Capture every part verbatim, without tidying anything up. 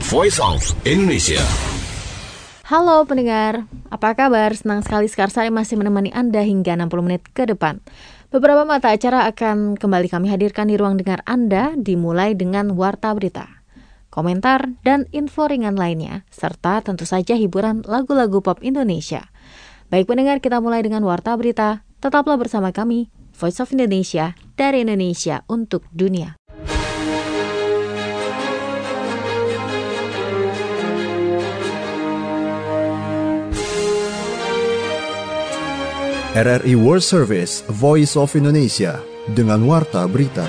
Voice of Indonesia. Halo pendengar, apa kabar? Senang sekali Skarsari masih menemani Anda hingga enam puluh menit ke depan. Beberapa mata acara akan kembali kami hadirkan di ruang dengar Anda, dimulai dengan Warta Berita, komentar, dan info ringan lainnya, serta tentu saja hiburan lagu-lagu pop Indonesia. Baik pendengar, kita mulai dengan Warta Berita. Tetaplah bersama kami, Voice of Indonesia, dari Indonesia untuk dunia. R R I World Service, Voice of Indonesia, dengan Warta Berita.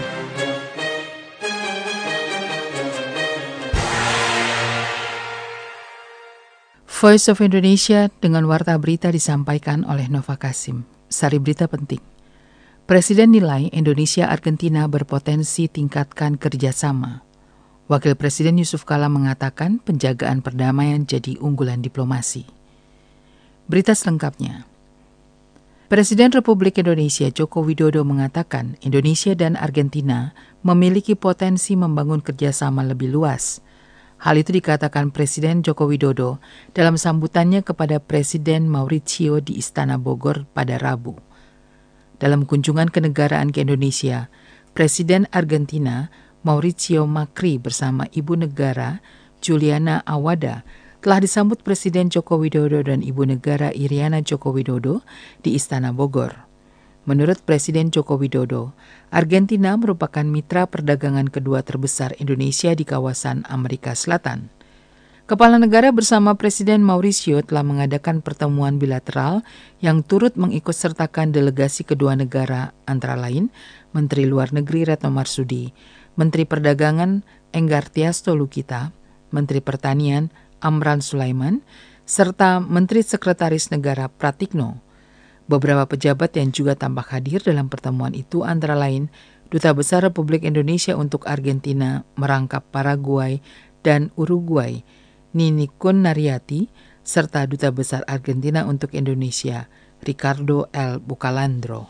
Voice of Indonesia dengan Warta Berita disampaikan oleh Nova Kasim. Sari berita penting. Presiden nilai Indonesia-Argentina berpotensi tingkatkan kerjasama. Wakil Presiden Yusuf Kala mengatakan penjagaan perdamaian jadi unggulan diplomasi. Berita selengkapnya. Presiden Republik Indonesia Joko Widodo mengatakan Indonesia dan Argentina memiliki potensi membangun kerjasama lebih luas. Hal itu dikatakan Presiden Joko Widodo dalam sambutannya kepada Presiden Mauricio di Istana Bogor pada Rabu. Dalam kunjungan kenegaraan ke Indonesia, Presiden Argentina Mauricio Macri bersama Ibu Negara Juliana Awada telah disambut Presiden Joko Widodo dan Ibu Negara Iriana Joko Widodo di Istana Bogor. Menurut Presiden Joko Widodo, Argentina merupakan mitra perdagangan kedua terbesar Indonesia di kawasan Amerika Selatan. Kepala negara bersama Presiden Mauricio telah mengadakan pertemuan bilateral yang turut mengikutsertakan delegasi kedua negara, antara lain Menteri Luar Negeri Retno Marsudi, Menteri Perdagangan Enggar Tias Tolukita, Menteri Pertanian Amran Sulaiman, serta Menteri Sekretaris Negara Pratikno. Beberapa pejabat yang juga tampak hadir dalam pertemuan itu antara lain Duta Besar Republik Indonesia untuk Argentina, merangkap Paraguay dan Uruguay, Ninikun Naryati, serta Duta Besar Argentina untuk Indonesia, Ricardo L. Bucalandro.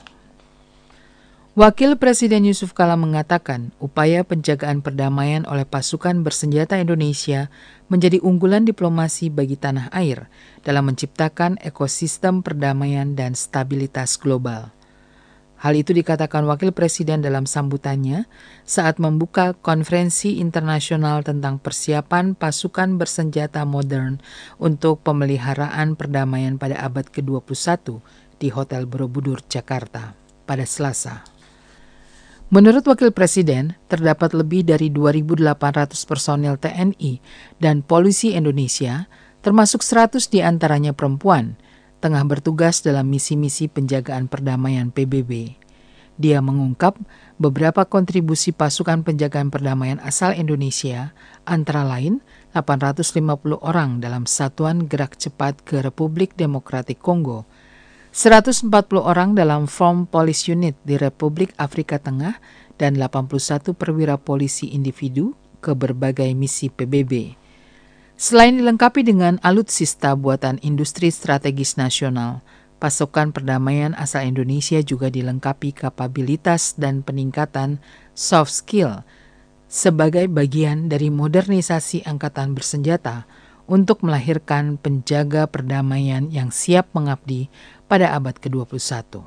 Wakil Presiden Yusuf Kala mengatakan upaya penjagaan perdamaian oleh pasukan bersenjata Indonesia menjadi unggulan diplomasi bagi tanah air dalam menciptakan ekosistem perdamaian dan stabilitas global. Hal itu dikatakan Wakil Presiden dalam sambutannya saat membuka konferensi internasional tentang persiapan pasukan bersenjata modern untuk pemeliharaan perdamaian pada abad ke dua puluh satu di Hotel Borobudur, Jakarta pada Selasa. Menurut Wakil Presiden, terdapat lebih dari dua ribu delapan ratus personel T N I dan polisi Indonesia, termasuk seratus diantaranya perempuan, tengah bertugas dalam misi-misi penjagaan perdamaian P B B. Dia mengungkap beberapa kontribusi pasukan penjagaan perdamaian asal Indonesia, antara lain delapan ratus lima puluh orang dalam Satuan Gerak Cepat ke Republik Demokratik Kongo, seratus empat puluh orang dalam Form Police Unit di Republik Afrika Tengah, dan delapan puluh satu perwira polisi individu ke berbagai misi P B B. Selain dilengkapi dengan alutsista buatan industri strategis nasional, pasukan perdamaian asal Indonesia juga dilengkapi kapabilitas dan peningkatan soft skill sebagai bagian dari modernisasi angkatan bersenjata untuk melahirkan penjaga perdamaian yang siap mengabdi pada abad ke dua puluh satu.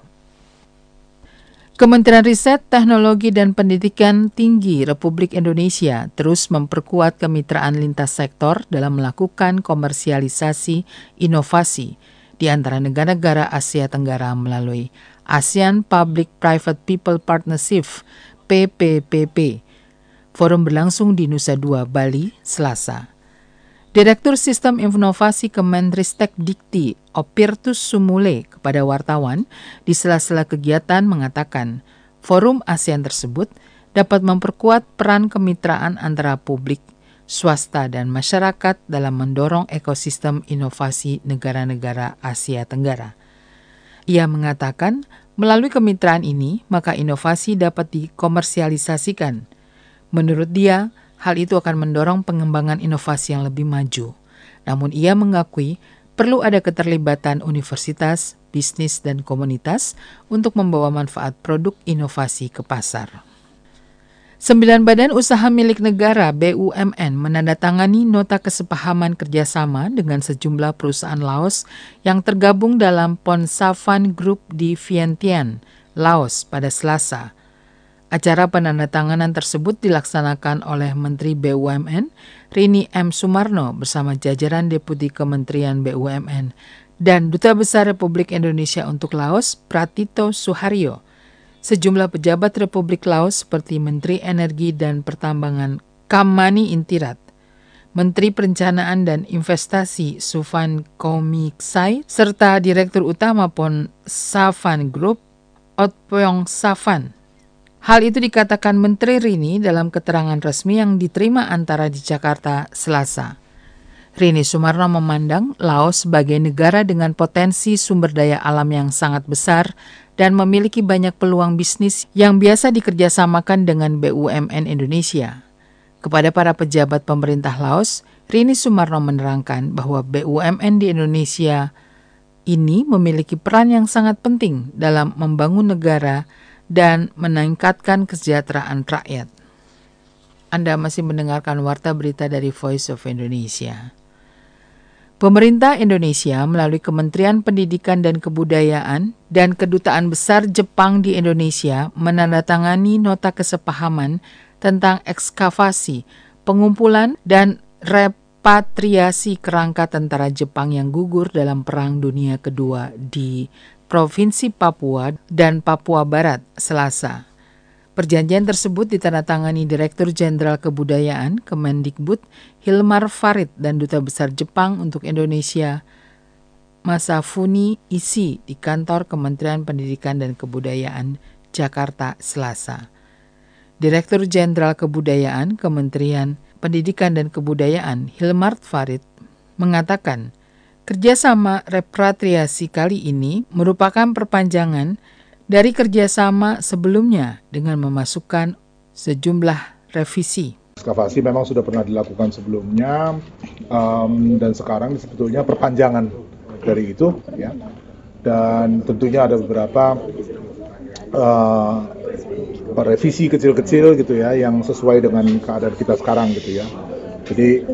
Kementerian Riset, Teknologi, dan Pendidikan Tinggi Republik Indonesia terus memperkuat kemitraan lintas sektor dalam melakukan komersialisasi inovasi di antara negara-negara Asia Tenggara melalui ASEAN Public-Private People Partnership P P P P. Forum berlangsung di Nusa Dua, Bali, Selasa. Direktur Sistem Inovasi Kemenristek Dikti, Opirtus Sumule, kepada wartawan di sela-sela kegiatan mengatakan forum ASEAN tersebut dapat memperkuat peran kemitraan antara publik, swasta, dan masyarakat dalam mendorong ekosistem inovasi negara-negara Asia Tenggara. Ia mengatakan melalui kemitraan ini, maka inovasi dapat dikomersialisasikan. Menurut dia, hal itu akan mendorong pengembangan inovasi yang lebih maju. Namun ia mengakui perlu ada keterlibatan universitas, bisnis, dan komunitas untuk membawa manfaat produk inovasi ke pasar. Sembilan badan usaha milik negara B U M N menandatangani nota kesepahaman kerjasama dengan sejumlah perusahaan Laos yang tergabung dalam Ponsaphan Group di Vientiane, Laos pada Selasa. Acara penandatanganan tersebut dilaksanakan oleh Menteri B U M N Rini M. Sumarno bersama jajaran Deputi Kementerian B U M N dan Duta Besar Republik Indonesia untuk Laos Pratito Suharyo. Sejumlah pejabat Republik Laos seperti Menteri Energi dan Pertambangan Kamani Intirat, Menteri Perencanaan dan Investasi Suphan Komiksai, serta Direktur Utama Ponsaphan Group Otpong Saphan. Hal itu dikatakan Menteri Rini dalam keterangan resmi yang diterima antara di Jakarta Selasa. Rini Sumarno memandang Laos sebagai negara dengan potensi sumber daya alam yang sangat besar dan memiliki banyak peluang bisnis yang biasa dikerjasamakan dengan B U M N Indonesia. Kepada para pejabat pemerintah Laos, Rini Sumarno menerangkan bahwa B U M N di Indonesia ini memiliki peran yang sangat penting dalam membangun negara dan meningkatkan kesejahteraan rakyat. Anda masih mendengarkan Warta Berita dari Voice of Indonesia. Pemerintah Indonesia melalui Kementerian Pendidikan dan Kebudayaan dan Kedutaan Besar Jepang di Indonesia menandatangani nota kesepahaman tentang ekskavasi, pengumpulan, dan repatriasi kerangka tentara Jepang yang gugur dalam Perang Dunia Kedua di Provinsi Papua dan Papua Barat, Selasa. Perjanjian tersebut ditandatangani Direktur Jenderal Kebudayaan Kemendikbud Hilmar Farid dan Duta Besar Jepang untuk Indonesia Masafumi Ishii di kantor Kementerian Pendidikan dan Kebudayaan Jakarta Selasa. Direktur Jenderal Kebudayaan Kementerian Pendidikan dan Kebudayaan Hilmar Farid mengatakan kerjasama repatriasi kali ini merupakan perpanjangan dari kerjasama sebelumnya dengan memasukkan sejumlah revisi. Ekskavasi memang sudah pernah dilakukan sebelumnya um, dan sekarang sebetulnya perpanjangan dari itu, ya. Dan tentunya ada beberapa uh, revisi kecil-kecil gitu ya yang sesuai dengan keadaan kita sekarang gitu ya. Jadi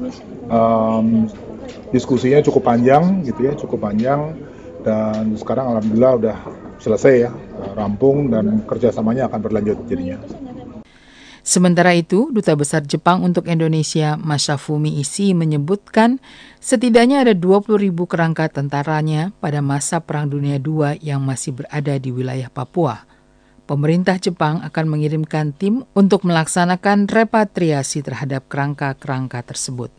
um, diskusinya cukup panjang gitu ya, cukup panjang dan sekarang alhamdulillah udah selesai ya, rampung dan kerjasamanya akan berlanjut jadinya. Sementara itu, Duta Besar Jepang untuk Indonesia Masafumi Ishii menyebutkan setidaknya ada dua puluh ribu kerangka tentaranya pada masa Perang Dunia kedua yang masih berada di wilayah Papua. Pemerintah Jepang akan mengirimkan tim untuk melaksanakan repatriasi terhadap kerangka-kerangka tersebut.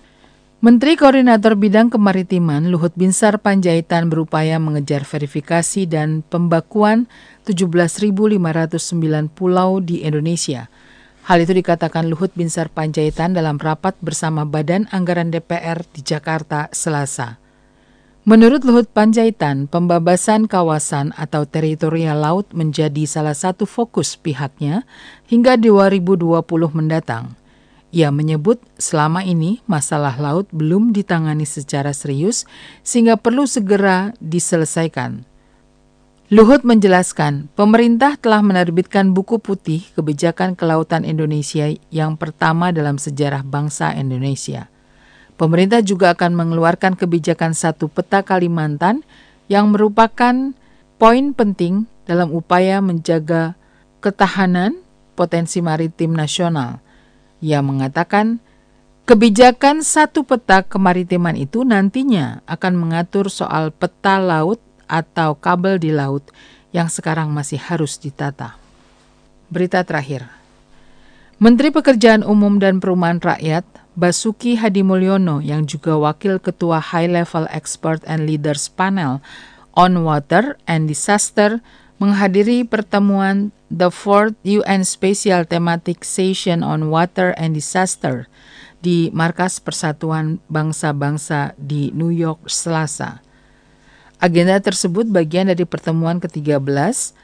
Menteri Koordinator Bidang Kemaritiman Luhut Binsar Panjaitan berupaya mengejar verifikasi dan pembakuan tujuh belas ribu lima ratus sembilan pulau di Indonesia. Hal itu dikatakan Luhut Binsar Panjaitan dalam rapat bersama Badan Anggaran D P R di Jakarta Selasa. Menurut Luhut Panjaitan, pembebasan kawasan atau teritorial laut menjadi salah satu fokus pihaknya hingga dua ribu dua puluh mendatang. Ia menyebut selama ini masalah laut belum ditangani secara serius sehingga perlu segera diselesaikan. Luhut menjelaskan, pemerintah telah menerbitkan buku putih kebijakan kelautan Indonesia yang pertama dalam sejarah bangsa Indonesia. Pemerintah juga akan mengeluarkan kebijakan satu peta Kalimantan yang merupakan poin penting dalam upaya menjaga ketahanan potensi maritim nasional. Ia mengatakan, kebijakan satu peta kemaritiman itu nantinya akan mengatur soal peta laut atau kabel di laut yang sekarang masih harus ditata. Berita terakhir. Menteri Pekerjaan Umum dan Perumahan Rakyat, Basuki Hadimulyono yang juga Wakil Ketua High Level Expert and Leaders Panel on Water and Disaster menghadiri pertemuan The Fourth U N Special Thematic Session on Water and Disaster di Markas Persatuan Bangsa-Bangsa di New York Selasa. Agenda tersebut bagian dari pertemuan ke tiga belas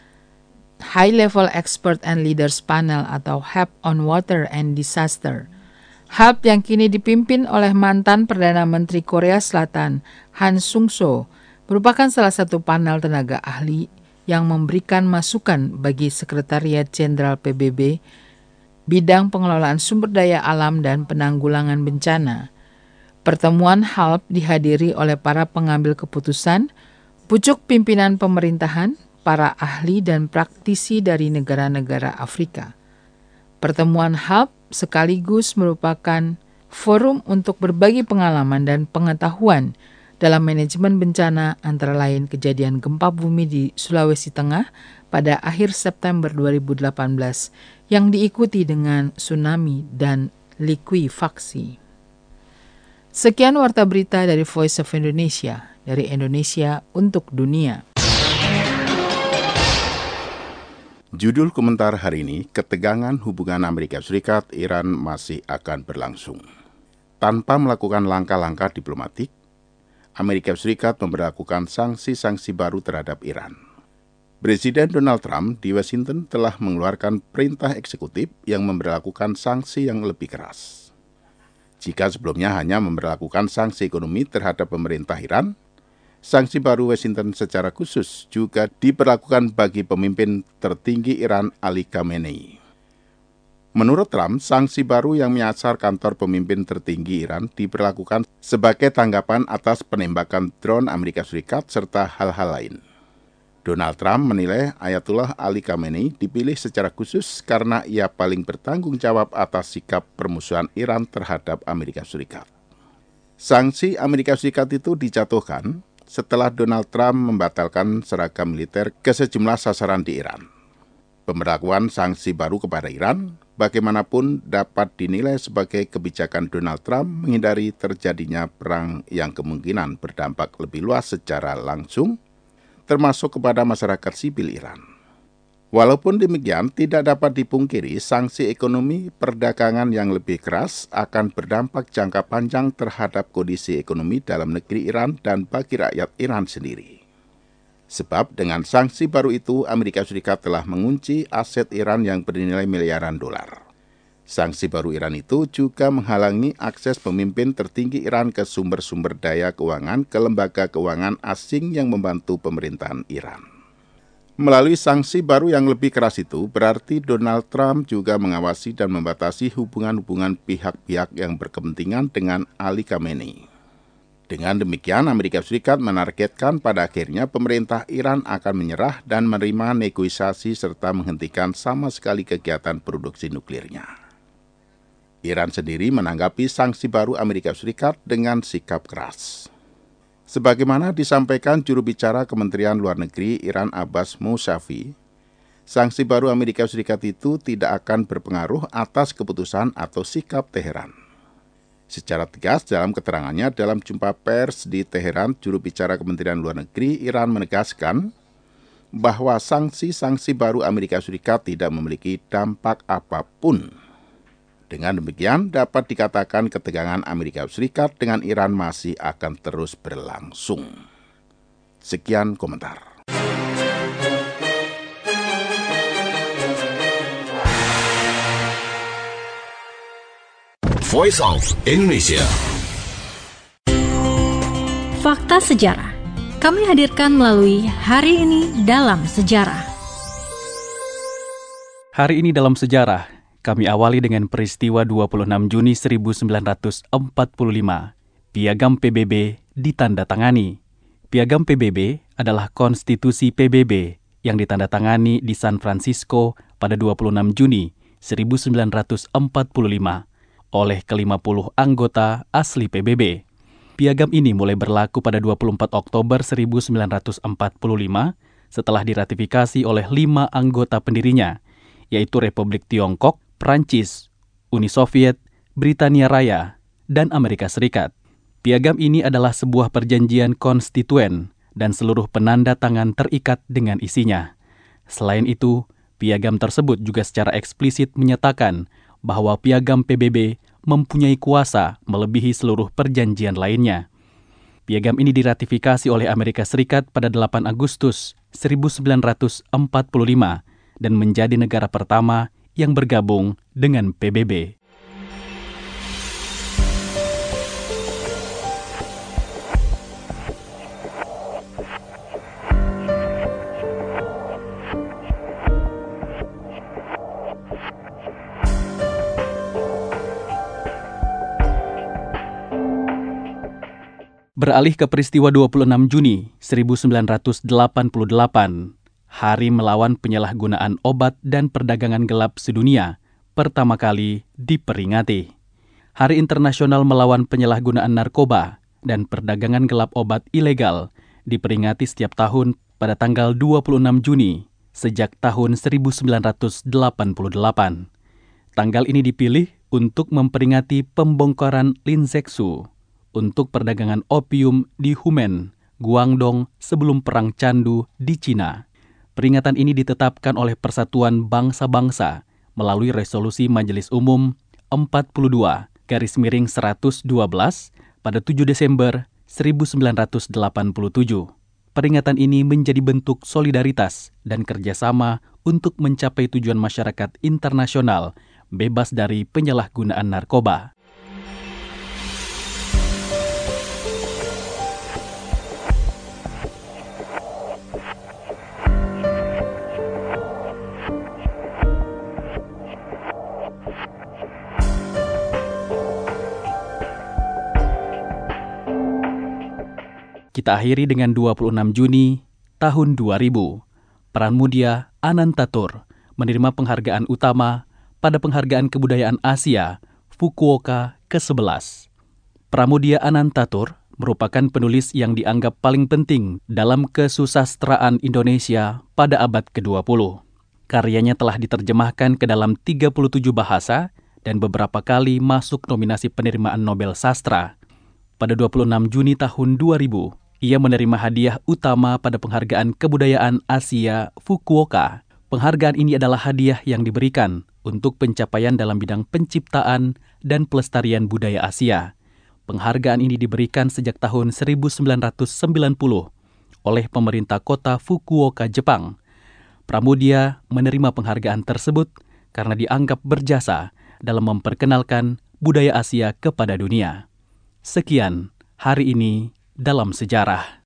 High Level Expert and Leaders Panel atau H A P on Water and Disaster. H A P yang kini dipimpin oleh mantan Perdana Menteri Korea Selatan Han Sung-soo merupakan salah satu panel tenaga ahli yang memberikan masukan bagi Sekretariat Jenderal P B B bidang pengelolaan sumber daya alam dan penanggulangan bencana. Pertemuan H A L P dihadiri oleh para pengambil keputusan, pucuk pimpinan pemerintahan, para ahli dan praktisi dari negara-negara Afrika. Pertemuan H A L P sekaligus merupakan forum untuk berbagi pengalaman dan pengetahuan dalam manajemen bencana, antara lain kejadian gempa bumi di Sulawesi Tengah pada akhir September dua ribu delapan belas yang diikuti dengan tsunami dan likuifaksi. Sekian warta berita dari Voice of Indonesia, dari Indonesia untuk dunia. Judul komentar hari ini, ketegangan hubungan Amerika Serikat-Iran masih akan berlangsung. Tanpa melakukan langkah-langkah diplomatik, Amerika Serikat memberlakukan sanksi-sanksi baru terhadap Iran. Presiden Donald Trump di Washington telah mengeluarkan perintah eksekutif yang memberlakukan sanksi yang lebih keras. Jika sebelumnya hanya memberlakukan sanksi ekonomi terhadap pemerintah Iran, sanksi baru Washington secara khusus juga diberlakukan bagi pemimpin tertinggi Iran Ali Khamenei. Menurut Trump, sanksi baru yang menyasar kantor pemimpin tertinggi Iran diberlakukan sebagai tanggapan atas penembakan drone Amerika Serikat serta hal-hal lain. Donald Trump menilai Ayatullah Ali Khamenei dipilih secara khusus karena ia paling bertanggung jawab atas sikap permusuhan Iran terhadap Amerika Serikat. Sanksi Amerika Serikat itu dijatuhkan setelah Donald Trump membatalkan seragam militer ke sejumlah sasaran di Iran. Pemberlakuan sanksi baru kepada Iran bagaimanapun dapat dinilai sebagai kebijakan Donald Trump menghindari terjadinya perang yang kemungkinan berdampak lebih luas secara langsung, termasuk kepada masyarakat sipil Iran. Walaupun demikian, tidak dapat dipungkiri sanksi ekonomi perdagangan yang lebih keras akan berdampak jangka panjang terhadap kondisi ekonomi dalam negeri Iran dan bagi rakyat Iran sendiri. Sebab dengan sanksi baru itu, Amerika Serikat telah mengunci aset Iran yang bernilai miliaran dolar. Sanksi baru Iran itu juga menghalangi akses pemimpin tertinggi Iran ke sumber-sumber daya keuangan ke lembaga keuangan asing yang membantu pemerintahan Iran. Melalui sanksi baru yang lebih keras itu, berarti Donald Trump juga mengawasi dan membatasi hubungan-hubungan pihak-pihak yang berkepentingan dengan Ali Khamenei. Dengan demikian, Amerika Serikat menargetkan pada akhirnya pemerintah Iran akan menyerah dan menerima negosiasi serta menghentikan sama sekali kegiatan produksi nuklirnya. Iran sendiri menanggapi sanksi baru Amerika Serikat dengan sikap keras. Sebagaimana disampaikan juru bicara Kementerian Luar Negeri Iran Abbas Mousavi, sanksi baru Amerika Serikat itu tidak akan berpengaruh atas keputusan atau sikap Teheran. Secara tegas dalam keterangannya dalam jumpa pers di Teheran, juru bicara Kementerian Luar Negeri Iran menegaskan bahwa sanksi-sanksi baru Amerika Serikat tidak memiliki dampak apapun. Dengan demikian, dapat dikatakan ketegangan Amerika Serikat dengan Iran masih akan terus berlangsung. Sekian komentar. Voice of Indonesia. Fakta sejarah kami hadirkan melalui Hari Ini Dalam Sejarah. Hari Ini Dalam Sejarah kami awali dengan peristiwa dua puluh enam Juni seribu sembilan ratus empat puluh lima. Piagam P B B ditandatangani. Piagam P B B adalah konstitusi P B B yang ditandatangani di San Francisco pada dua puluh enam Juni seribu sembilan ratus empat puluh lima oleh kelima puluh anggota asli P B B. Piagam ini mulai berlaku pada dua puluh empat Oktober seribu sembilan ratus empat puluh lima setelah diratifikasi oleh lima anggota pendirinya, yaitu Republik Tiongkok, Prancis, Uni Soviet, Britania Raya, dan Amerika Serikat. Piagam ini adalah sebuah perjanjian konstituen dan seluruh penanda tangan terikat dengan isinya. Selain itu, piagam tersebut juga secara eksplisit menyatakan bahwa piagam P B B mempunyai kuasa melebihi seluruh perjanjian lainnya. Piagam ini diratifikasi oleh Amerika Serikat pada delapan Agustus seribu sembilan ratus empat puluh lima dan menjadi negara pertama yang bergabung dengan P B B. Beralih ke peristiwa dua puluh enam Juni seribu sembilan ratus delapan puluh delapan, Hari Melawan Penyalahgunaan Obat dan Perdagangan Gelap Sedunia, pertama kali diperingati. Hari Internasional Melawan Penyalahgunaan Narkoba dan Perdagangan Gelap Obat Ilegal diperingati setiap tahun pada tanggal dua puluh enam Juni sejak tahun seribu sembilan ratus delapan puluh delapan. Tanggal ini dipilih untuk memperingati pembongkaran Linzexu untuk perdagangan opium di Humen, Guangdong sebelum Perang Candu di Cina. Peringatan ini ditetapkan oleh Persatuan Bangsa-Bangsa melalui Resolusi Majelis Umum empat puluh dua garis miring seratus dua belas pada tujuh Desember seribu sembilan ratus delapan puluh tujuh. Peringatan ini menjadi bentuk solidaritas dan kerjasama untuk mencapai tujuan masyarakat internasional bebas dari penyalahgunaan narkoba. Kita akhiri dengan dua puluh enam Juni tahun dua ribu. Pranmudia Anantatur menerima penghargaan utama pada Penghargaan Kebudayaan Asia Fukuoka kesebelas. Pramudia Anantatur merupakan penulis yang dianggap paling penting dalam kesusastraan Indonesia pada abad kedua puluh. Karyanya telah diterjemahkan ke dalam tiga puluh tujuh bahasa dan beberapa kali masuk nominasi penerimaan Nobel Sastra. Pada dua puluh enam Juni tahun dua ribu, ia menerima hadiah utama pada Penghargaan Kebudayaan Asia Fukuoka. Penghargaan ini adalah hadiah yang diberikan untuk pencapaian dalam bidang penciptaan dan pelestarian budaya Asia. Penghargaan ini diberikan sejak tahun seribu sembilan ratus sembilan puluh oleh pemerintah kota Fukuoka, Jepang. Pramudia menerima penghargaan tersebut karena dianggap berjasa dalam memperkenalkan budaya Asia kepada dunia. Sekian hari ini dalam sejarah.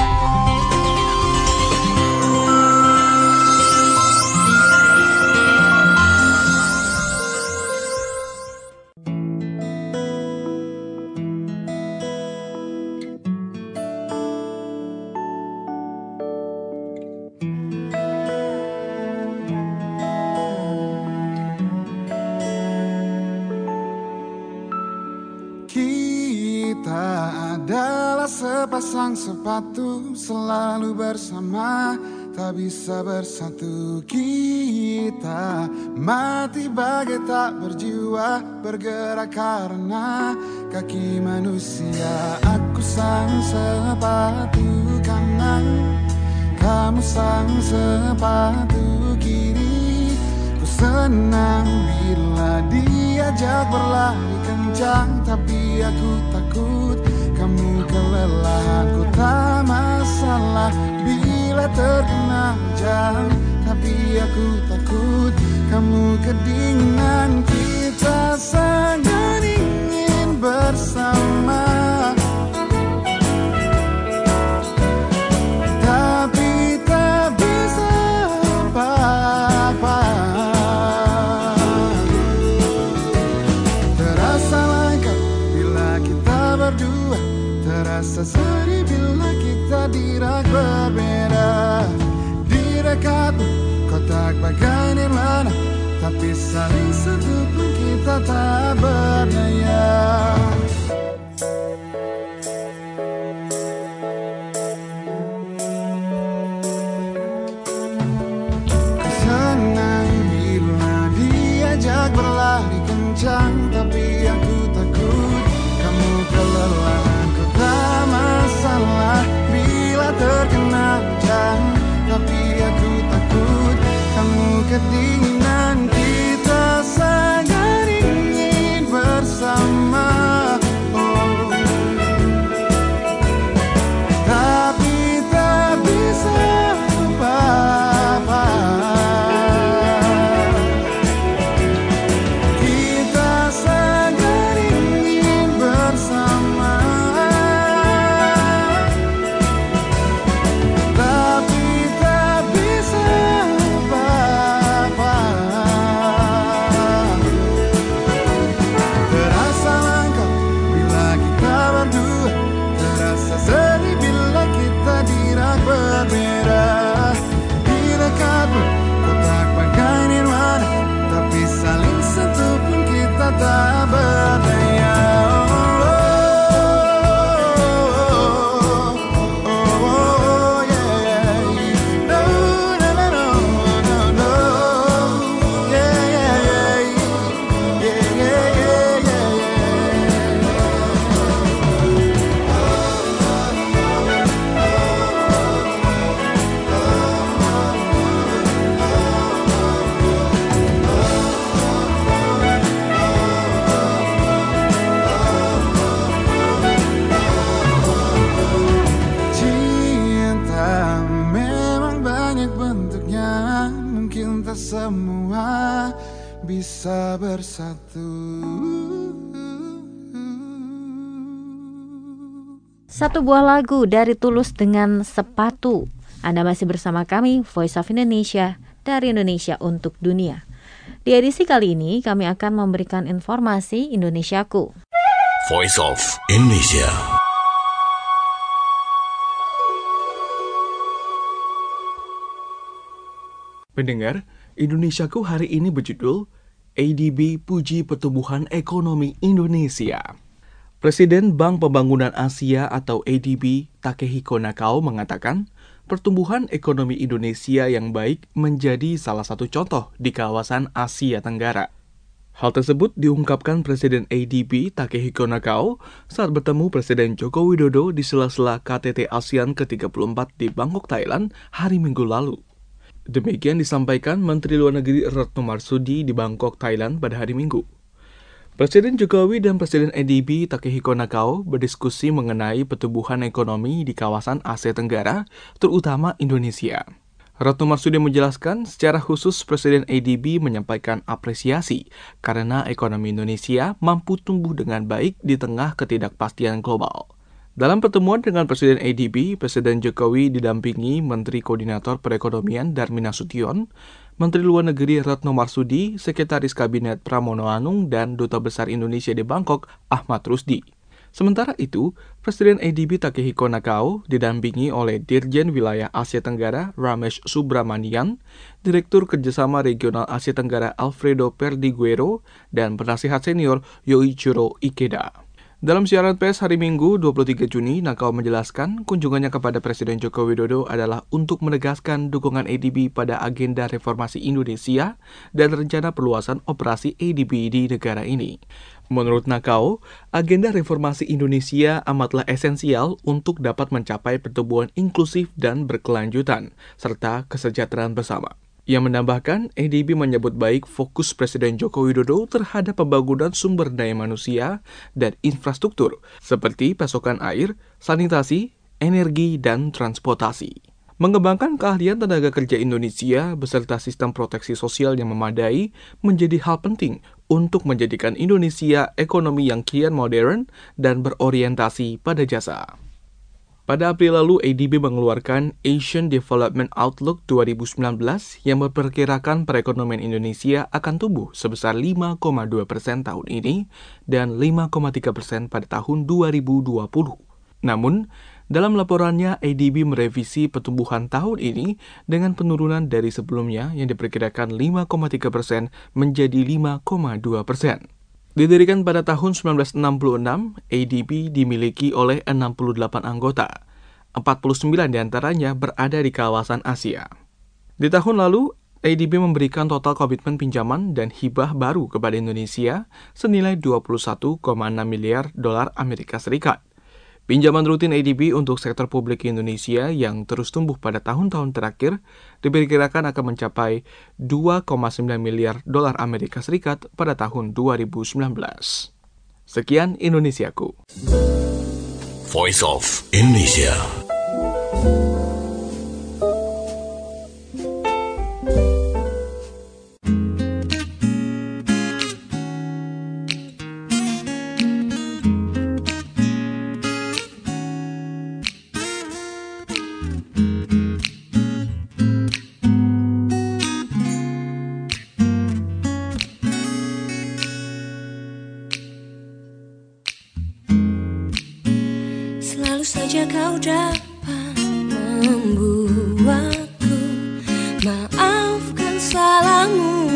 Sepasang sepatu selalu bersama, tak bisa bersatu kita. Mati bagai tak berjiwa, bergerak karena kaki manusia. Aku sang sepatu kanan, kamu sang sepatu kiri. Ku senang bila diajak berlari kencang, tapi aku takut kamu kelelahan. Ku tak masalah bila terkena hujan, tapi aku takut kamu kedinginan. Kita sangat ingin bersama, tapi tak bisa apa-apa. Terasa lengkap bila kita berdua, terasa sedih bila kita dirak berbeda. Di dekatmu kotak bagai nirwana, tapi saling sentuh pun kita tak berdaya. Ku senang bila diajak berlari kencang, tapi aku takut kamu kelelahan. Ku tak masalah bila terkena hujan, tapi aku takut kamu kedinginan. Kita sangat ingin bersama, oh, tapi tak bisa apa-apa. Kita sangat ingin bersama, tapi tak bisa apa-apa. bisa bersatu. Satu buah lagu dari Tulus dengan Sepatu. Anda masih bersama kami, Voice of Indonesia, dari Indonesia untuk Dunia. Di edisi kali ini, kami akan memberikan informasi Indonesiaku. Voice of Indonesia. Pendengar, Indonesiaku hari ini berjudul A D B Puji Pertumbuhan Ekonomi Indonesia. Presiden Bank Pembangunan Asia atau A D B, Takehiko Nakao mengatakan, pertumbuhan ekonomi Indonesia yang baik menjadi salah satu contoh di kawasan Asia Tenggara. Hal tersebut diungkapkan Presiden A D B, Takehiko Nakao, saat bertemu Presiden Joko Widodo di sela-sela K T T ASEAN ke tiga puluh empat di Bangkok, Thailand, hari Minggu lalu. Demikian disampaikan Menteri Luar Negeri Retno Marsudi di Bangkok, Thailand pada hari Minggu. Presiden Jokowi dan Presiden A D B Takehiko Nakao berdiskusi mengenai pertumbuhan ekonomi di kawasan Asia Tenggara, terutama Indonesia. Retno Marsudi menjelaskan secara khusus Presiden A D B menyampaikan apresiasi karena ekonomi Indonesia mampu tumbuh dengan baik di tengah ketidakpastian global. Dalam pertemuan dengan Presiden A D B, Presiden Jokowi didampingi Menteri Koordinator Perekonomian Darmin Nasution, Menteri Luar Negeri Retno Marsudi, Sekretaris Kabinet Pramono Anung, dan Duta Besar Indonesia di Bangkok, Ahmad Rusdi. Sementara itu, Presiden A D B Takehiko Nakao didampingi oleh Dirjen Wilayah Asia Tenggara Ramesh Subramanian, Direktur Kerjasama Regional Asia Tenggara Alfredo Perdiguero, dan Penasihat Senior Yoichiro Ikeda. Dalam siaran pers hari Minggu dua puluh tiga Juni, Nakao menjelaskan kunjungannya kepada Presiden Joko Widodo adalah untuk menegaskan dukungan A D B pada agenda reformasi Indonesia dan rencana perluasan operasi A D B di negara ini. Menurut Nakao, agenda reformasi Indonesia amatlah esensial untuk dapat mencapai pertumbuhan inklusif dan berkelanjutan, serta kesejahteraan bersama. Ia menambahkan, A D B menyebut baik fokus Presiden Joko Widodo terhadap pembangunan sumber daya manusia dan infrastruktur, seperti pasokan air, sanitasi, energi, dan transportasi. Mengembangkan keahlian tenaga kerja Indonesia beserta sistem proteksi sosial yang memadai menjadi hal penting untuk menjadikan Indonesia ekonomi yang kian modern dan berorientasi pada jasa. Pada April lalu, A D B mengeluarkan Asian Development Outlook dua ribu sembilan belas yang memperkirakan perekonomian Indonesia akan tumbuh sebesar lima koma dua persen tahun ini dan lima koma tiga persen pada tahun dua ribu dua puluh. Namun, dalam laporannya, A D B merevisi pertumbuhan tahun ini dengan penurunan dari sebelumnya yang diperkirakan lima koma tiga persen menjadi lima koma dua persen. Didirikan pada tahun sembilan belas enam puluh enam, A D B dimiliki oleh enam puluh delapan anggota. empat puluh sembilan diantaranya berada di kawasan Asia. Di tahun lalu, A D B memberikan total komitmen pinjaman dan hibah baru kepada Indonesia senilai dua puluh satu koma enam miliar dolar Amerika Serikat. Pinjaman rutin A D B untuk sektor publik Indonesia yang terus tumbuh pada tahun-tahun terakhir diperkirakan akan mencapai dua koma sembilan miliar dolar Amerika Serikat pada tahun dua ribu sembilan belas. Sekian Indonesiaku. Voice of Indonesia. Selalu saja kau dapat membuatku maafkan salahmu,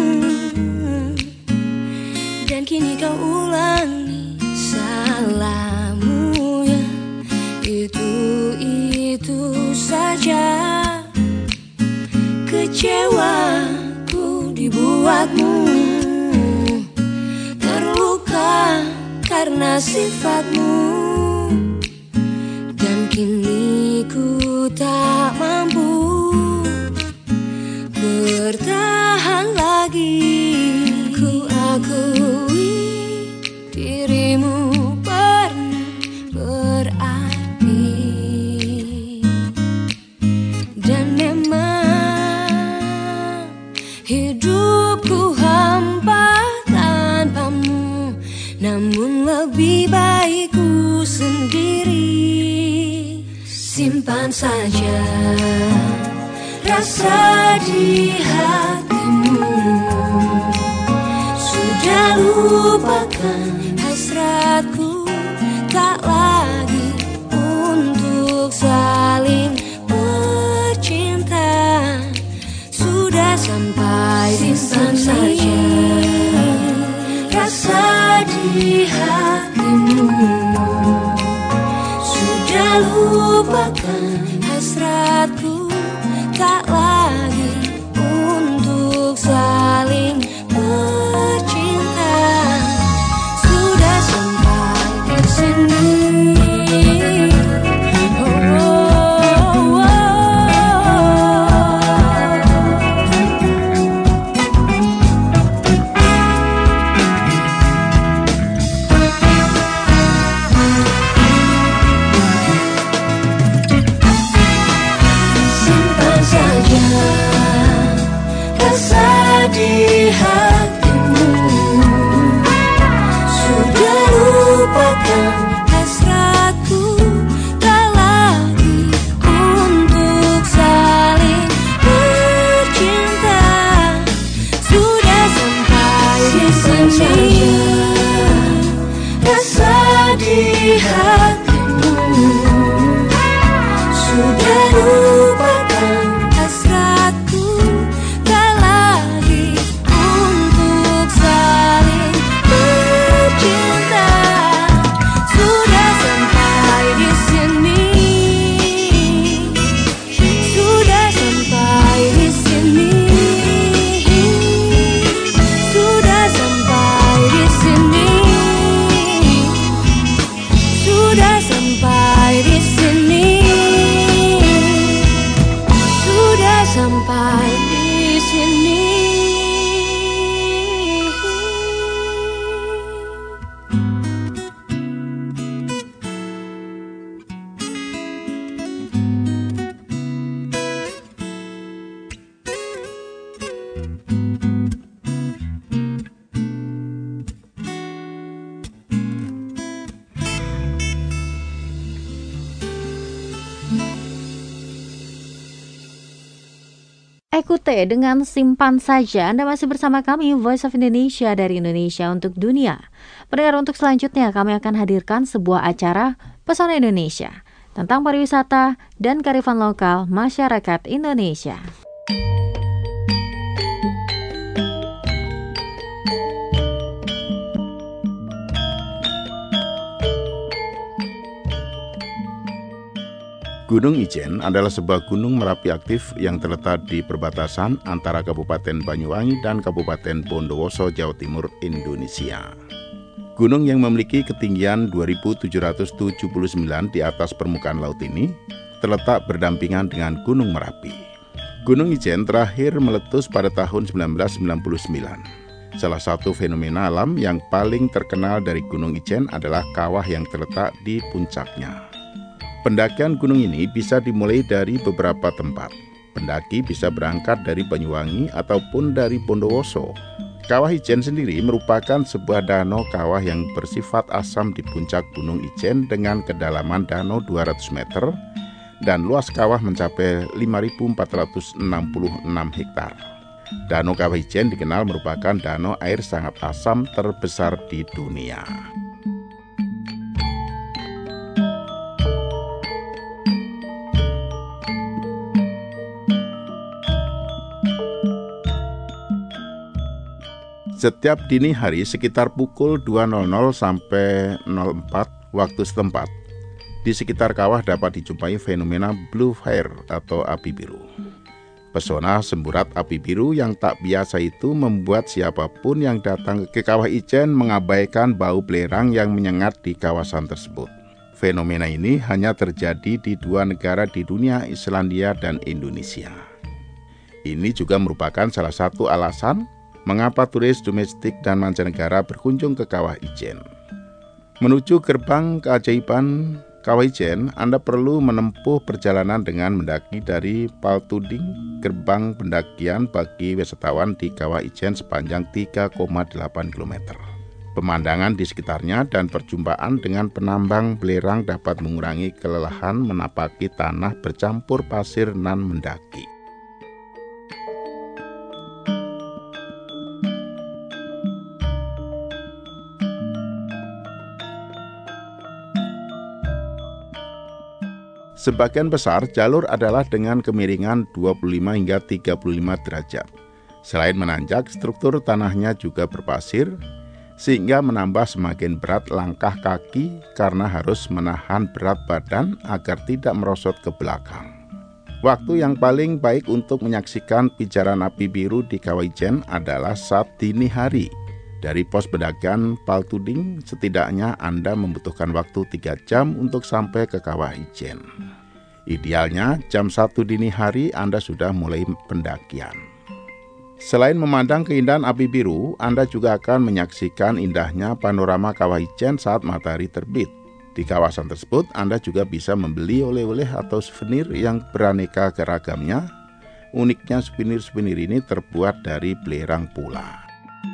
dan kini kau ulangi salahmu ya, itu-itu saja. Kecewaku dibuatmu terluka karena sifatmu. Kini ku tak mampu bertahan lagi. Ku akui dirimu pernah berarti, dan memang hidupku hampa saja rasa di hatimu. Sudah lupakan hasratku, tak lagi untuk saling bercinta. Sudah sampai di sini rasa di hatimu. Sudah lupakan hasratku, tak lagi untuk saling bercinta. Sudah sampai di sini. Di hatimu. Sudah lupakan hasratku, tak lagi untuk saling bercinta. Sudah sampai di sini rasa di hatimu. Sudah lupakan hasratku, tak lagi untuk saling bercinta. Sudah sampai di sini. Sudah sampai di sini. Sudah sampai di sini. Sudah sampai di sini. Sudah sampai di sini. Ekute dengan Simpan Saja. Anda masih bersama kami Voice of Indonesia dari Indonesia untuk dunia. Pendengar, untuk selanjutnya kami akan hadirkan sebuah acara Pesona Indonesia tentang pariwisata dan kearifan lokal masyarakat Indonesia. Gunung Ijen adalah sebuah gunung Merapi aktif yang terletak di perbatasan antara Kabupaten Banyuwangi dan Kabupaten Bondowoso, Jawa Timur, Indonesia. Gunung yang memiliki ketinggian dua ribu tujuh ratus tujuh puluh sembilan di atas permukaan laut ini terletak berdampingan dengan Gunung Merapi. Gunung Ijen terakhir meletus pada tahun seribu sembilan ratus sembilan puluh sembilan. Salah satu fenomena alam yang paling terkenal dari Gunung Ijen adalah kawah yang terletak di puncaknya. Pendakian gunung ini bisa dimulai dari beberapa tempat. Pendaki bisa berangkat dari Banyuwangi ataupun dari Bondowoso. Kawah Ijen sendiri merupakan sebuah danau kawah yang bersifat asam di puncak Gunung Ijen dengan kedalaman danau dua ratus meter dan luas kawah mencapai lima ribu empat ratus enam puluh enam hektar. Danau Kawah Ijen dikenal merupakan danau air sangat asam terbesar di dunia. Setiap dini hari sekitar pukul dua nol nol sampai nol empat waktu setempat, di sekitar kawah dapat dijumpai fenomena blue fire atau api biru. Pesona semburat api biru yang tak biasa itu membuat siapapun yang datang ke Kawah Ijen mengabaikan bau belerang yang menyengat di kawasan tersebut. Fenomena ini hanya terjadi di dua negara di dunia, Islandia dan Indonesia. Ini juga merupakan salah satu alasan mengapa turis domestik dan mancanegara berkunjung ke Kawah Ijen. Menuju gerbang keajaiban Kawah Ijen, Anda perlu menempuh perjalanan dengan mendaki dari Paltuding, gerbang pendakian bagi wisatawan di Kawah Ijen sepanjang tiga koma delapan kilometer. Pemandangan di sekitarnya dan perjumpaan dengan penambang belerang dapat mengurangi kelelahan menapaki tanah bercampur pasir nan mendaki. Sebagian besar jalur adalah dengan kemiringan dua puluh lima hingga tiga puluh lima derajat. Selain menanjak, struktur tanahnya juga berpasir, sehingga menambah semakin berat langkah kaki karena harus menahan berat badan agar tidak merosot ke belakang. Waktu yang paling baik untuk menyaksikan pijaran api biru di Kawah Ijen adalah saat dini hari. Dari pos pedagang Paltuding, setidaknya Anda membutuhkan waktu tiga jam untuk sampai ke Kawah Ijen. Idealnya, jam satu dini hari Anda sudah mulai pendakian. Selain memandang keindahan api biru, Anda juga akan menyaksikan indahnya panorama Kawah Ijen saat matahari terbit. Di kawasan tersebut, Anda juga bisa membeli oleh-oleh atau souvenir yang beraneka ragamnya. Uniknya souvenir-souvenir ini terbuat dari belerang pula.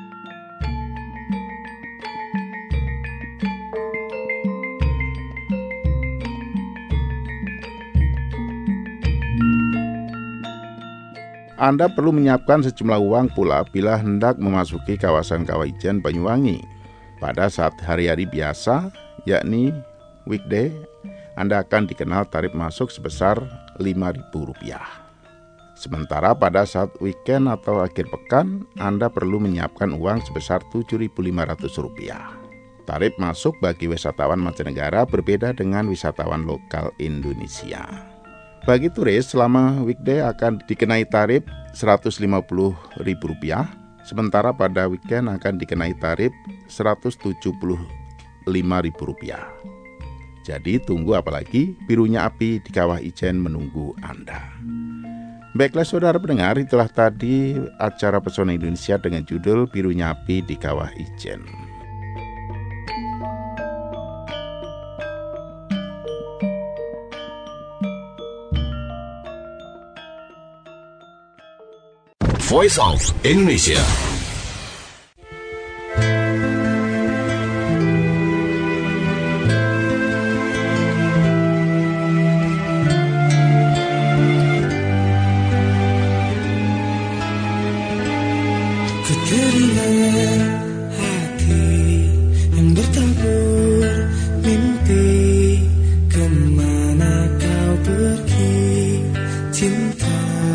Anda perlu menyiapkan sejumlah uang pula bila hendak memasuki kawasan Kawah Ijen Banyuwangi. Pada saat hari-hari biasa, yakni weekday, Anda akan dikenal tarif masuk sebesar lima ribu rupiah. Sementara pada saat weekend atau akhir pekan, Anda perlu menyiapkan uang sebesar tujuh ribu lima ratus rupiah. Tarif masuk bagi wisatawan mancanegara berbeda dengan wisatawan lokal Indonesia. Bagi turis, selama weekday akan dikenai tarif seratus lima puluh ribu rupiah, sementara pada weekend akan dikenai tarif seratus tujuh puluh lima ribu rupiah. Jadi tunggu apalagi, birunya api di Kawah Ijen menunggu Anda. Baiklah saudara pendengar, itulah tadi acara Pesona Indonesia dengan judul Birunya Api di Kawah Ijen. Voice of Indonesia. Ku teringat hati yang bertabur mimpi, kemana kau pergi cinta.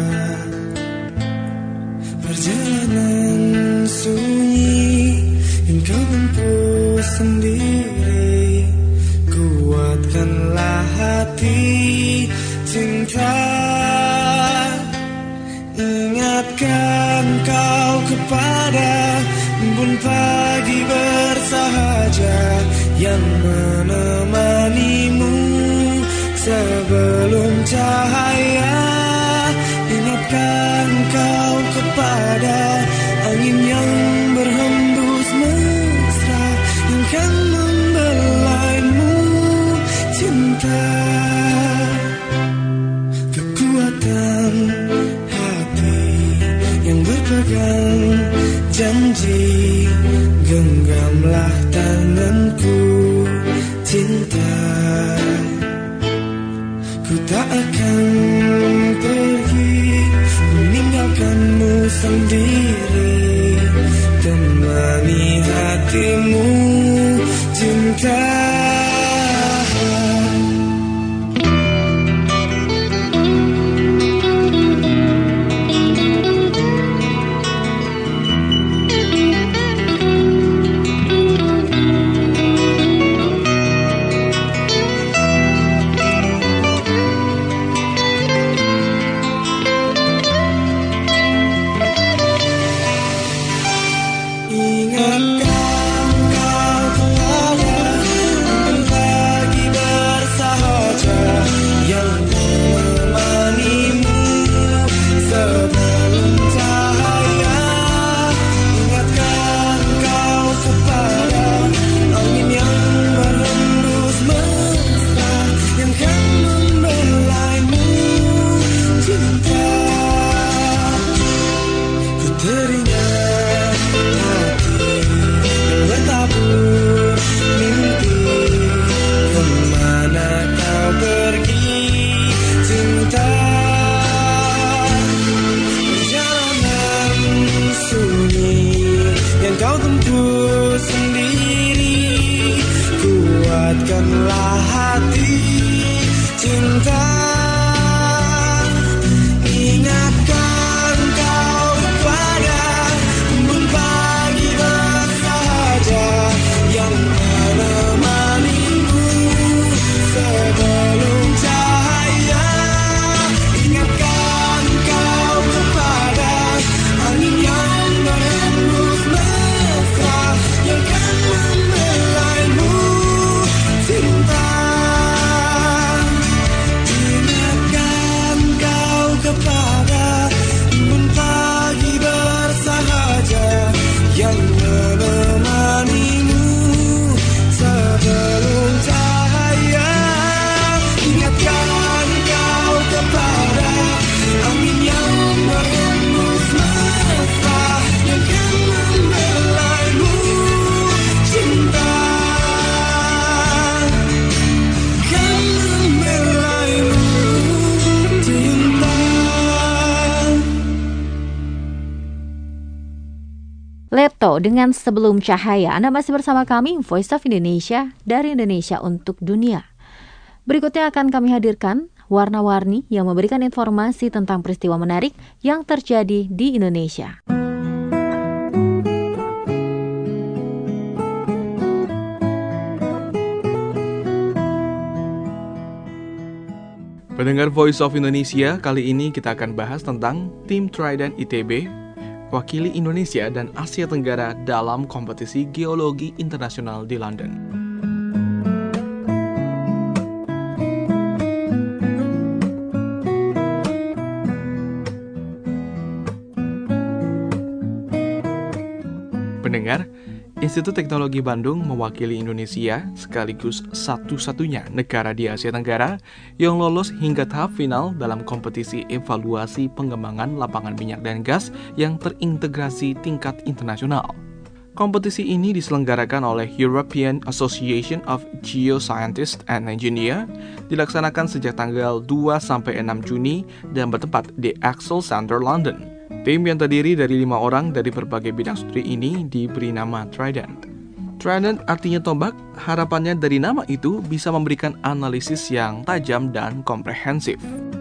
Perjalanan sunyi yang kau tempuh sendiri, kuatkanlah hati cinta. Ingatkan kau kepada embun pagi bersahaja yang menemanimu sebelum cahaya. Ingatkan kau kepada angin yang berhembus mesra yang kan membelaimu cinta. Kekuatan hati yang berpegang janji, genggamlah tanganku cinta. Ku tak akan pergi meninggalkanmu sendiri, temani hatimu cinta. Ingatkan kau kepada sendiri. Kuatkanlah hati cinta. Ingatkan kau kepada embun pagi bersahaja yang menemanimu sebelum cahaya. Ingatkan kau kepada angin yang berhembus mesra yang kan membelaimu cinta. Ingatkan kau kepada embun pagi bersahaja yang menemanimu sebelum cahaya. Ingatkan kau kepada angin yang berhembus mesra yang kan membelaimu cinta, kan membelaimu cinta. Leto dengan Sebelum Cahaya. Anda masih bersama kami, Voice of Indonesia, dari Indonesia untuk dunia. Berikutnya akan kami hadirkan Warna-Warni yang memberikan informasi tentang peristiwa menarik yang terjadi di Indonesia. Pendengar Voice of Indonesia, kali ini kita akan bahas tentang tim Trident I T B wakili Indonesia dan Asia Tenggara dalam kompetisi geologi internasional di London. Pendengar, Institut Teknologi Bandung mewakili Indonesia sekaligus satu-satunya negara di Asia Tenggara yang lolos hingga tahap final dalam kompetisi evaluasi pengembangan lapangan minyak dan gas yang terintegrasi tingkat internasional. Kompetisi ini diselenggarakan oleh European Association of Geoscientists and Engineers, dilaksanakan sejak tanggal dua sampai enam Juni dan bertempat di Excel Center London. Tim yang terdiri dari lima orang dari berbagai bidang studi ini diberi nama Trident. Trident artinya tombak, harapannya dari nama itu bisa memberikan analisis yang tajam dan komprehensif.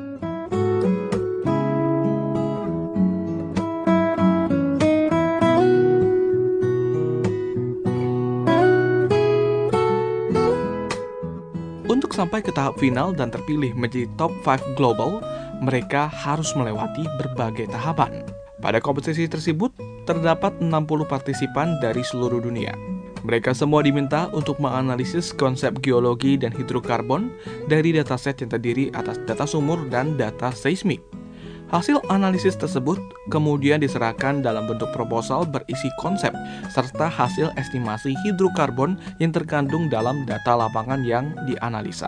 Untuk sampai ke tahap final dan terpilih menjadi top lima global, mereka harus melewati berbagai tahapan. Pada kompetisi tersebut, terdapat enam puluh partisipan dari seluruh dunia. Mereka semua diminta untuk menganalisis konsep geologi dan hidrokarbon dari dataset yang terdiri atas data sumur dan data seismik. Hasil analisis tersebut kemudian diserahkan dalam bentuk proposal berisi konsep serta hasil estimasi hidrokarbon yang terkandung dalam data lapangan yang dianalisa.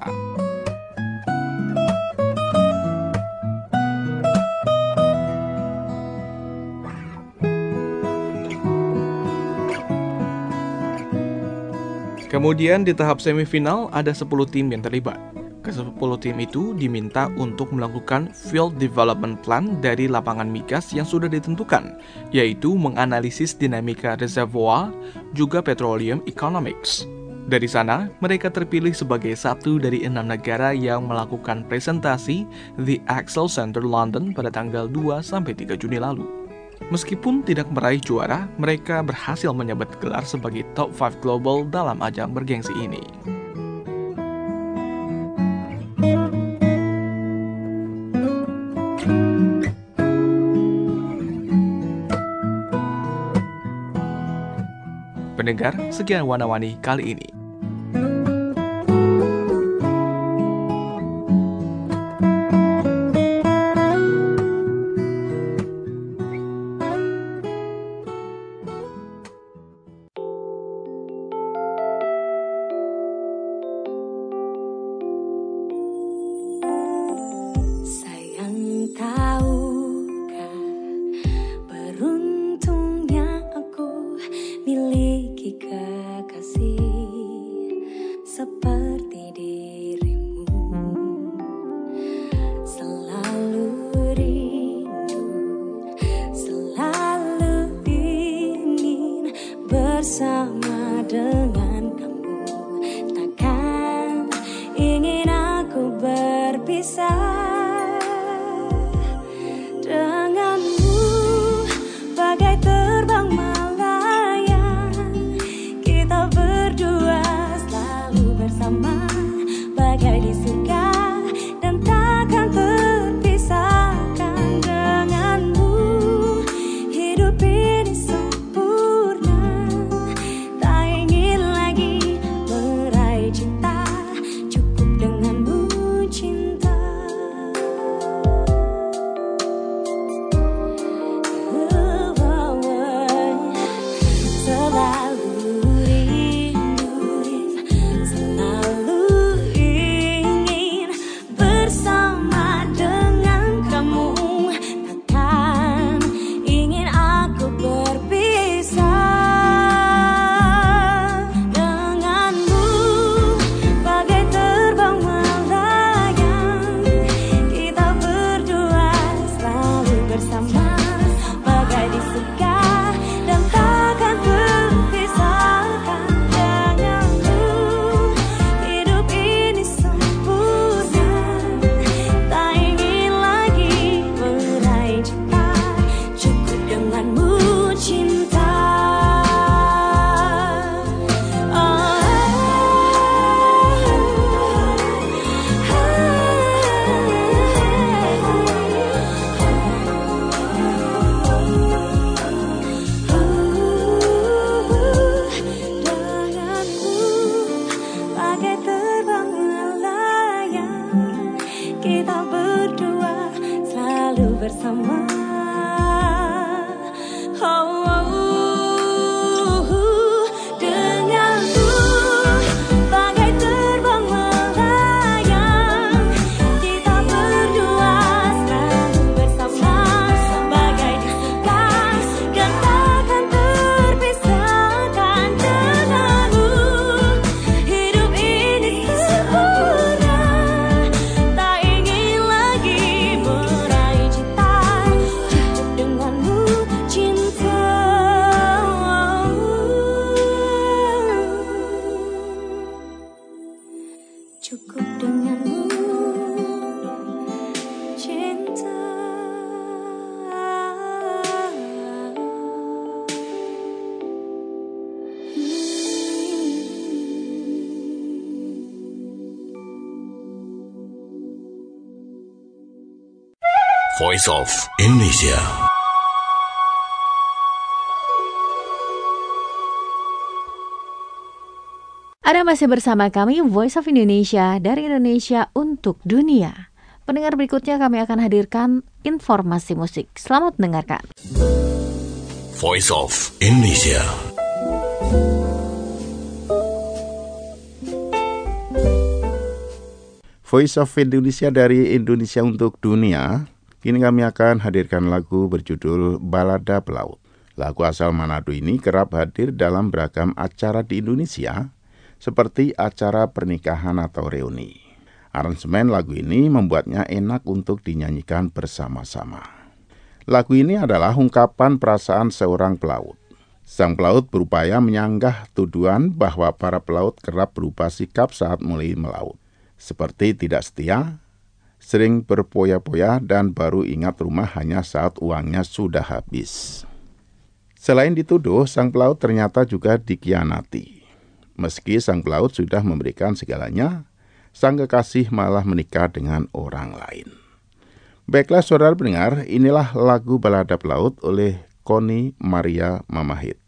Kemudian di tahap semifinal ada sepuluh tim yang terlibat. Kesepuluh tim itu diminta untuk melakukan Field Development Plan dari lapangan migas yang sudah ditentukan, yaitu menganalisis dinamika reservoir, juga petroleum economics. Dari sana, mereka terpilih sebagai satu dari enam negara yang melakukan presentasi di Excel Center London pada tanggal dua sampai tiga Juni lalu. Meskipun tidak meraih juara, mereka berhasil menyabet gelar sebagai top lima global dalam ajang bergengsi ini. Pendengar, sekian Warna-Warni kali ini. Bersama bersama dengan kamu. Takkan ingin aku berpisah denganmu, bagai terbang melayang. Kita berdua selalu bersama, bagai di surga dan takkan terpisahkan denganmu. Hidup ini sempurna, tak ingin lagi meraih cinta, cukup denganmu cinta. Selalu rindu, selalu ingin bersama dengan kamu. Takkan ingin aku berpisah denganmu, bagai terbang melayang. Kita berdua selalu bersama, bagai di surga dan takkan terpisahkan denganmu. Hidup ini sempurna, tak ingin lagi meraih cinta, cukup denganmu cinta. Bagai terbang melayang, kita berdua selalu bersama. Oh, oh, oh, denganmu, bagai terbang melayang. Kita berdua selalu bersama, bagai di surga dan takkan terpisahkan denganmu. Hidup ini sempurna, tak ingin lagi meraih cinta, cukup denganmu cinta. Cukup denganmu cinta. Voice of Indonesia. Anda masih bersama kami, Voice of Indonesia, dari Indonesia untuk dunia. Pendengar, berikutnya kami akan hadirkan informasi musik. Selamat mendengarkan. Voice of Indonesia. Voice of Indonesia dari Indonesia untuk dunia. Kini kami akan hadirkan lagu berjudul Balada Pelaut. Lagu asal Manado ini kerap hadir dalam beragam acara di Indonesia, seperti acara pernikahan atau reuni. Aransemen lagu ini membuatnya enak untuk dinyanyikan bersama-sama. Lagu ini adalah ungkapan perasaan seorang pelaut. Sang pelaut berupaya menyanggah tuduhan bahwa para pelaut kerap berubah sikap saat mulai melaut, seperti tidak setia, sering berpoya-poya, dan baru ingat rumah hanya saat uangnya sudah habis. Selain dituduh, sang pelaut ternyata juga dikhianati. Meski sang pelaut sudah memberikan segalanya, sang kekasih malah menikah dengan orang lain. Baiklah saudara pendengar, inilah lagu Balada Pelaut oleh Connie Maria Mamahit.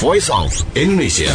Voice of Indonesia.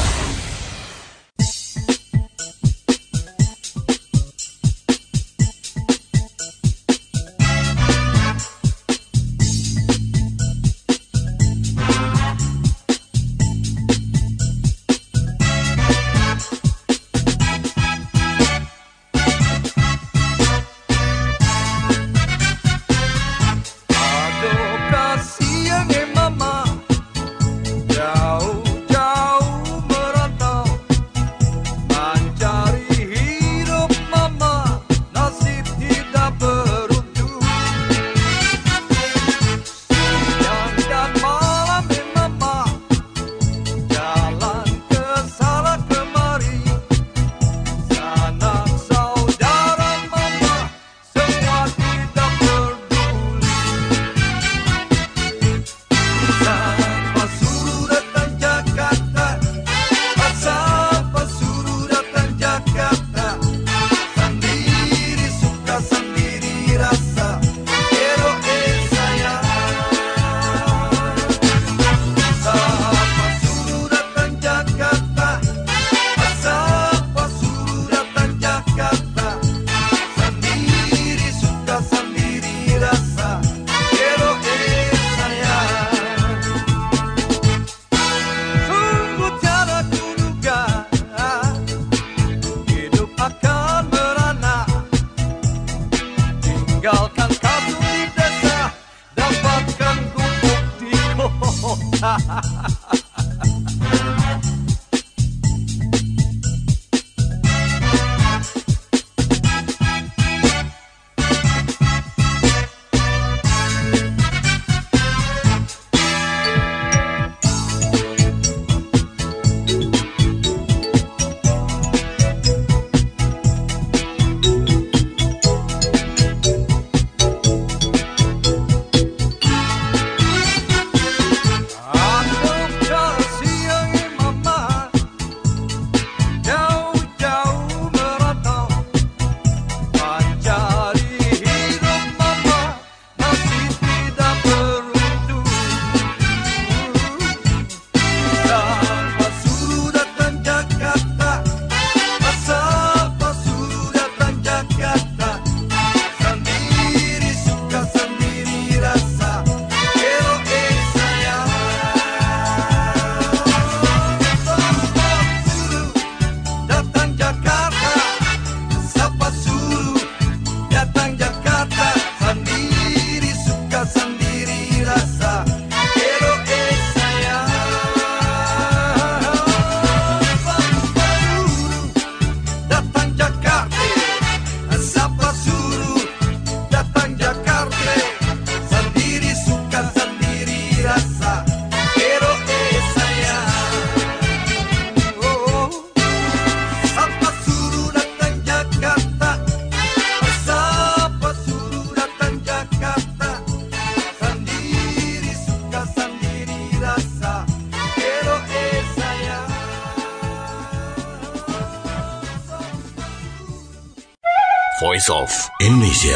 Voice of Indonesia.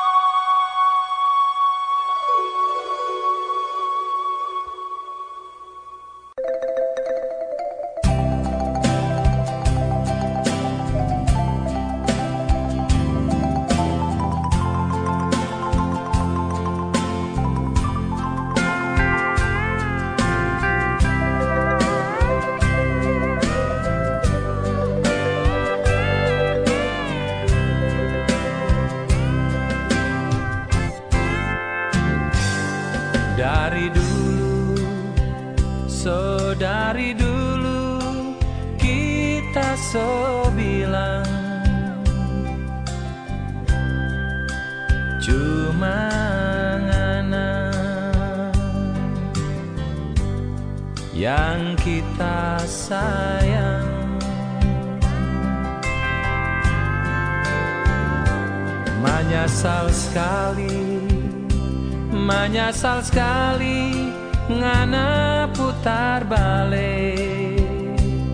Dari dulu, so dari dulu kita sebilang cuma ngana yang kita sayang. Menyesal sekali, menyesal sekali ngana putar balik,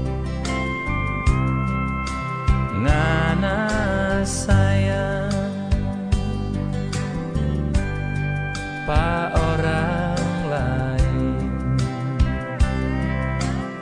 ngana sayang pa orang lain.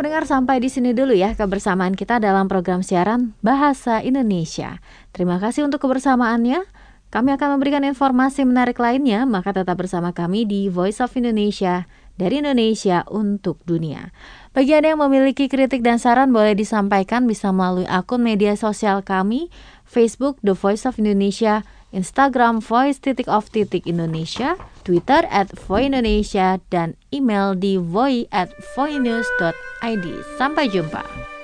Pendengar, sampai di sini dulu ya kebersamaan kita dalam program siaran Bahasa Indonesia. Terima kasih untuk kebersamaannya. Kami akan memberikan informasi menarik lainnya, maka tetap bersama kami di Voice of Indonesia, dari Indonesia untuk dunia. Bagi Anda yang memiliki kritik dan saran, boleh disampaikan bisa melalui akun media sosial kami, Facebook The Voice of Indonesia, Instagram voice titik of titik Indonesia, Twitter at voice indonesia, dan email di voice at voicenews dot id. Sampai jumpa.